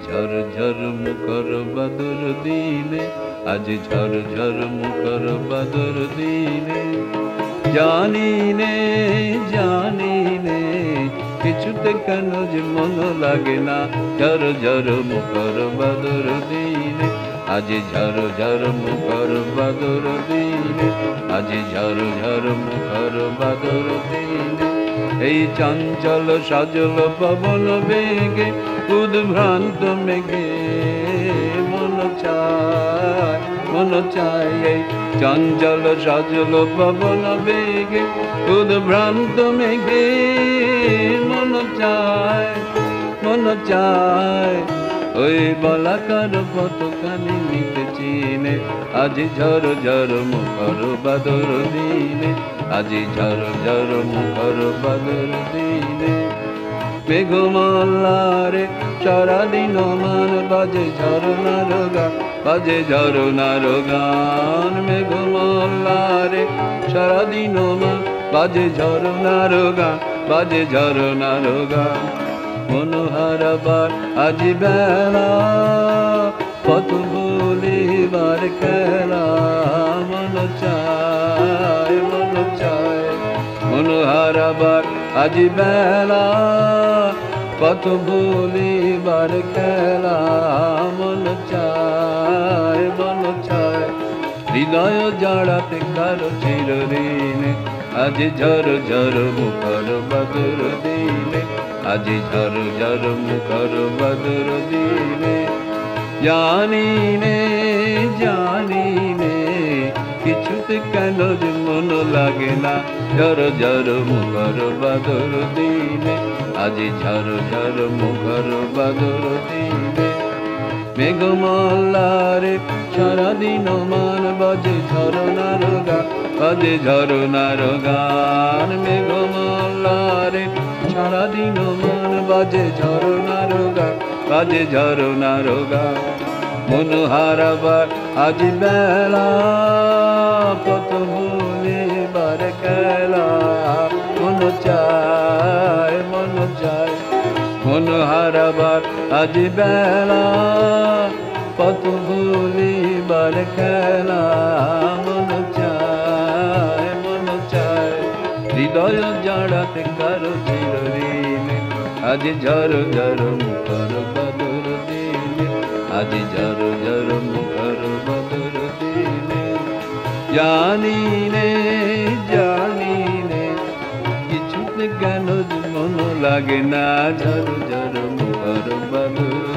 ঝর ঝর মুখর বাদর দিনে, আজ ঝর ঝর মুখর বাদর দিনে। জানি নে কিছুতে কেন যে মন লাগে না, ঝর ঝর মুখর বাদর দিনে, আজ ঝর ঝর মুখর বাদর দিনে, আজ ঝর ঝর মুখর বাদর দিনে। এই চঞ্চল সজল পবন বেগে উদ্ভ্রান্ত মেঘে মন চায়, এই চঞ্চল সজল পবন বেগে উদ্ভ্রান্ত মেঘে মন চায়, ওই বলাকার পতখানি নিতে চিনে, আজ ঝর ঝর মুখর বাদর দিনে, আজ ঝর ঝর মুখর বাদর দিনে। মেঘমালারে সারাদিন মান বাজে ঝরনার গান, বাজে ঝরনার গান। মেঘমালারে সারাদিন মান বাজে ঝরনার গান, বাজে ঝরনার গান। মনোহারাবার আজ বেলা কত বলিবার খেলা, মন চায় মনোহারাবার আজ বেলা কত বলিবার খেলা, মন চায় হৃদয় জড়াতে কারো চিরদিনে, আজ ঝর ঝর মুখর বাদর দিনে, আজ ঝর ঝর মুখর বাদর দিনে। জানি নে কিছুতে কেন যে মন লাগে না, ঝর ঝর মুখর বাদর দিনে, আজ ঝর ঝর মুখর বাদর দিনে। মেঘমালারে সারাদিন মান বাজে ঝরনার গান, বাজে ঝরনার গান। মেঘমালারে সারাদিন মান বাজে ঝরনার গান, বাজে ঝরনার গান। মনোহারাবার আজ বেলা কত ভুলিবার খেলা, মন চায় মনোহারাবার আজ বেলা কত ভুলিবার খেলা, মন চায় হৃদয় জড়াতে কারো চিরদিনে, আজ ঝর ঝর মুখর বাদর দিনে, আজ ঝর ঝর মুখর বাদর দিনে। জানি নে কিছুতে কেন মন লাগে না, ঝর ঝর মুখর বাদর